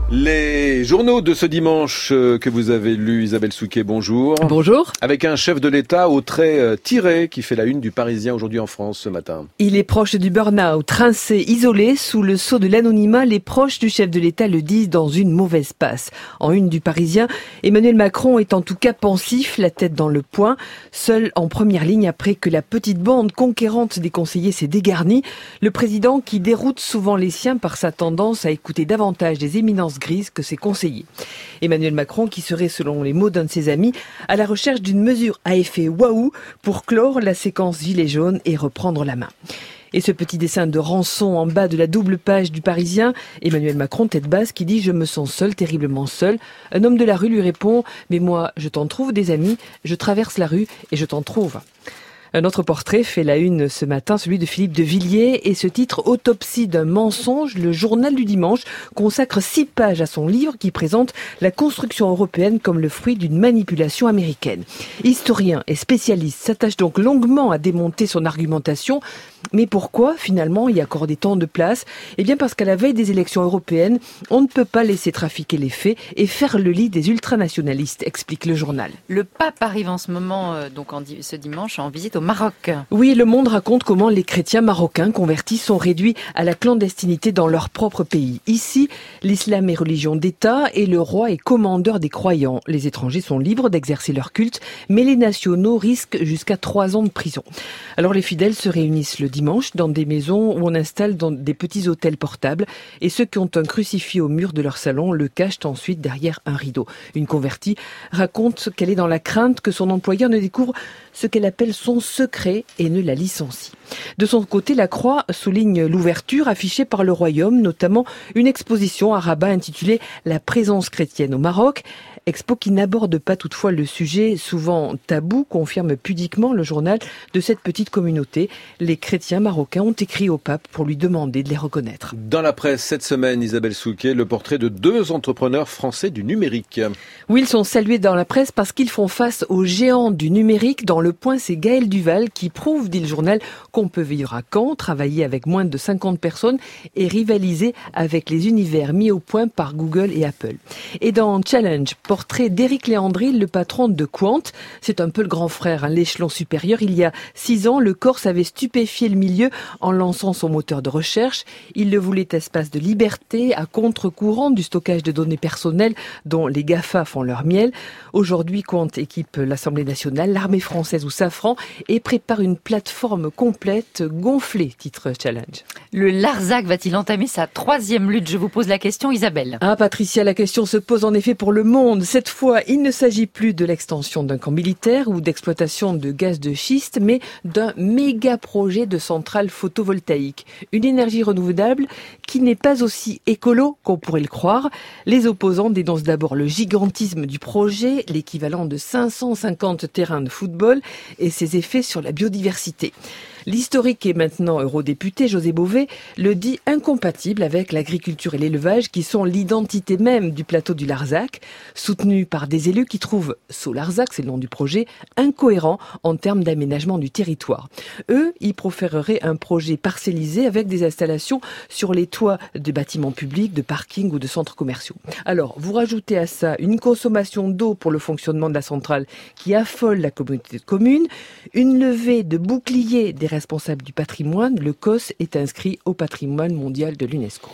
Les journaux de ce dimanche que vous avez lus, Isabelle Souquet, bonjour. Bonjour. Avec un chef de l'État au trait tiré qui fait la une du Parisien aujourd'hui en France ce matin. Il est proche du burn-out, rincé, isolé, sous le sceau de l'anonymat. Les proches du chef de l'État le disent dans une mauvaise passe. En une du Parisien, Emmanuel Macron est en tout cas pensif, la tête dans le poing, seul en première ligne après que la petite bande conquérante des conseillers s'est dégarnie. Le président qui déroute souvent les siens par sa tendance à écouter davantage des éminences grises que ses conseillers. Emmanuel Macron qui serait, selon les mots d'un de ses amis, à la recherche d'une mesure à effet waouh pour clore la séquence gilet jaune et reprendre la main. Et ce petit dessin de rançon en bas de la double page du Parisien, Emmanuel Macron, tête basse, qui dit « Je me sens seul, terriblement seul ». Un homme de la rue lui répond « Mais moi, je t'en trouve des amis, je traverse la rue et je t'en trouve ». Un autre portrait fait la une ce matin, celui de Philippe de Villiers, et ce titre « Autopsie d'un mensonge », le journal du dimanche consacre 6 pages à son livre qui présente la construction européenne comme le fruit d'une manipulation américaine. Historien et spécialiste s'attache donc longuement à démonter son argumentation. Mais pourquoi, finalement, y accorder tant de place ? Eh bien parce qu'à la veille des élections européennes, on ne peut pas laisser trafiquer les faits et faire le lit des ultranationalistes, explique le journal. Le pape arrive en ce moment, ce dimanche, en visite au Maroc. Oui, Le Monde raconte comment les chrétiens marocains convertis sont réduits à la clandestinité dans leur propre pays. Ici, l'islam est religion d'État et le roi est commandeur des croyants. Les étrangers sont libres d'exercer leur culte, mais les nationaux risquent jusqu'à 3 ans de prison. Alors les fidèles se réunissent le dimanche dans des maisons où on installe dans des petits hôtels portables et ceux qui ont un crucifix au mur de leur salon le cachent ensuite derrière un rideau. Une convertie raconte qu'elle est dans la crainte que son employeur ne découvre ce qu'elle appelle son secret et ne la licencie. De son côté, la Croix souligne l'ouverture affichée par le Royaume, notamment une exposition à Rabat intitulée « La présence chrétienne au Maroc ». Expo qui n'aborde pas toutefois le sujet souvent tabou, confirme pudiquement le journal de cette petite communauté. Les chrétiens marocains ont écrit au pape pour lui demander de les reconnaître. Dans la presse cette semaine, Isabelle Souquet, le portrait de 2 entrepreneurs français du numérique. Oui, ils sont salués dans la presse parce qu'ils font face aux géants du numérique. Dans Le Point, c'est Gaël Duval qui prouve, dit le journal, qu'on peut vivre à Caen, travailler avec moins de 50 personnes et rivaliser avec les univers mis au point par Google et Apple. Et dans Challenge, portrait d'Éric Léandri, le patron de Quant. C'est un peu le grand frère, l'échelon supérieur. Il y a 6 ans, le Corse avait stupéfié le milieu en lançant son moteur de recherche. Il le voulait espace de liberté, à contre-courant du stockage de données personnelles dont les GAFA font leur miel. Aujourd'hui, Quant équipe l'Assemblée nationale, l'armée française ou Safran et prépare une plateforme complète gonflée, titre Challenge. Le Larzac va-t-il entamer sa 3e lutte ? Je vous pose la question, Isabelle. Ah, Patricia, la question se pose en effet pour le monde. Cette fois, il ne s'agit plus de l'extension d'un camp militaire ou d'exploitation de gaz de schiste, mais d'un méga projet de centrale photovoltaïque. Une énergie renouvelable qui n'est pas aussi écolo qu'on pourrait le croire. Les opposants dénoncent d'abord le gigantisme du projet, l'équivalent de 550 terrains de football, et ses effets sur la biodiversité. L'historique et maintenant eurodéputé José Bové le dit incompatible avec l'agriculture et l'élevage qui sont l'identité même du plateau du Larzac, soutenu par des élus qui trouvent Solarzac, c'est le nom du projet, incohérent en termes d'aménagement du territoire. Eux, ils préféreraient un projet parcellisé avec des installations sur les toits de bâtiments publics, de parkings ou de centres commerciaux. Alors, vous rajoutez à ça une consommation d'eau pour le fonctionnement de la centrale qui affole la communauté de communes, une levée de boucliers des responsable du patrimoine, le COS est inscrit au patrimoine mondial de l'UNESCO.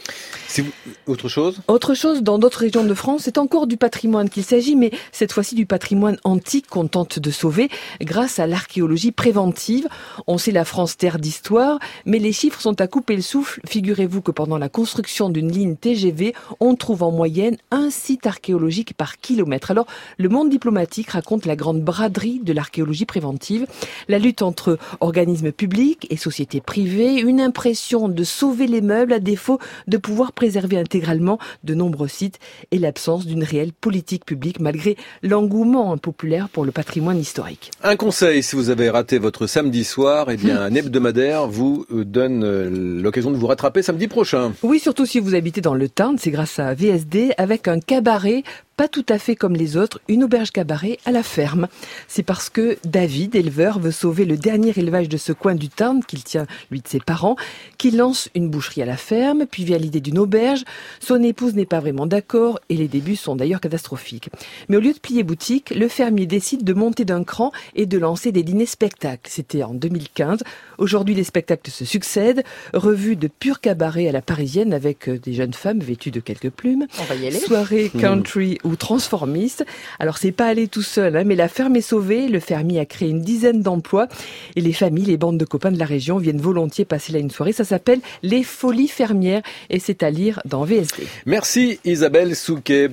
Autre chose ? Autre chose, dans d'autres régions de France, c'est encore du patrimoine qu'il s'agit, mais cette fois-ci du patrimoine antique qu'on tente de sauver grâce à l'archéologie préventive. On sait la France terre d'histoire, mais les chiffres sont à couper le souffle. Figurez-vous que pendant la construction d'une ligne TGV, on trouve en moyenne un site archéologique par kilomètre. Alors, le monde diplomatique raconte la grande braderie de l'archéologie préventive, la lutte entre organismes publics et sociétés privées, une impression de sauver les meubles à défaut de pouvoir préserver intégralement de nombreux sites et l'absence d'une réelle politique publique malgré l'engouement populaire pour le patrimoine historique. Un conseil, si vous avez raté votre samedi soir, eh bien un hebdomadaire vous donne l'occasion de vous rattraper samedi prochain. Oui, surtout si vous habitez dans le Tarn, c'est grâce à VSD avec un cabaret pas tout à fait comme les autres, une auberge cabaret à la ferme. C'est parce que David, éleveur, veut sauver le dernier élevage de ce coin du Tarn qu'il tient, lui, de ses parents, qu'il lance une boucherie à la ferme, puis vient l'idée d'une auberge. Son épouse n'est pas vraiment d'accord et les débuts sont d'ailleurs catastrophiques. Mais au lieu de plier boutique, le fermier décide de monter d'un cran et de lancer des dîners-spectacles. C'était en 2015. Aujourd'hui, les spectacles se succèdent. Revue de pur cabaret à la parisienne avec des jeunes femmes vêtues de quelques plumes. On va y aller. Soirée country ou transformiste. Alors, c'est pas allé tout seul, mais la ferme est sauvée. Le fermier a créé une dizaine d'emplois. Et les familles, les bandes de copains de la région viennent volontiers passer là une soirée. Ça s'appelle Les Folies Fermières et c'est à lire dans VSD. Merci Isabelle Souquet.